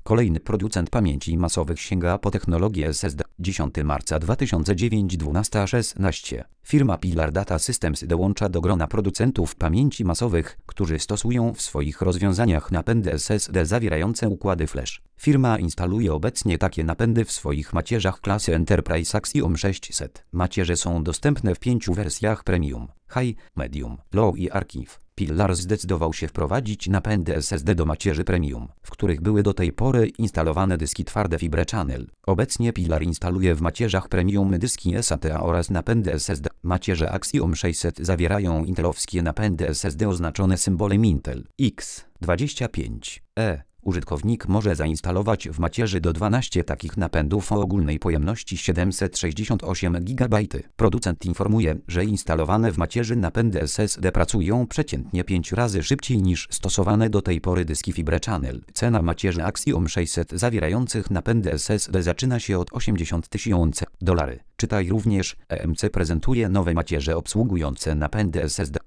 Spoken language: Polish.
Kolejny producent pamięci masowych sięga po technologię SSD. 10 marca 2009 12:16. Firma Pillar Data Systems dołącza do grona producentów pamięci masowych, którzy stosują w swoich rozwiązaniach napędy SSD zawierające układy flash. Firma instaluje obecnie takie napędy w swoich macierzach klasy Enterprise Axiom 600. Macierze są dostępne w 5 wersjach Premium, High, Medium, Low i Archive. Pillar zdecydował się wprowadzić napędy SSD do macierzy Premium, w których były do tej pory instalowane dyski twarde Fibre Channel. Obecnie Pillar instaluje w macierzach Premium dyski SATA oraz napędy SSD. Macierze Axiom 600 zawierają intelowskie napędy SSD oznaczone symbolem Intel X25E. Użytkownik może zainstalować w macierzy do 12 takich napędów o ogólnej pojemności 768 GB. Producent informuje, że instalowane w macierzy napędy SSD pracują przeciętnie 5 razy szybciej niż stosowane do tej pory dyski Fibre Channel. Cena macierzy Axiom 600 zawierających napędy SSD zaczyna się od $80,000. Czytaj również, EMC prezentuje nowe macierze obsługujące napędy SSD.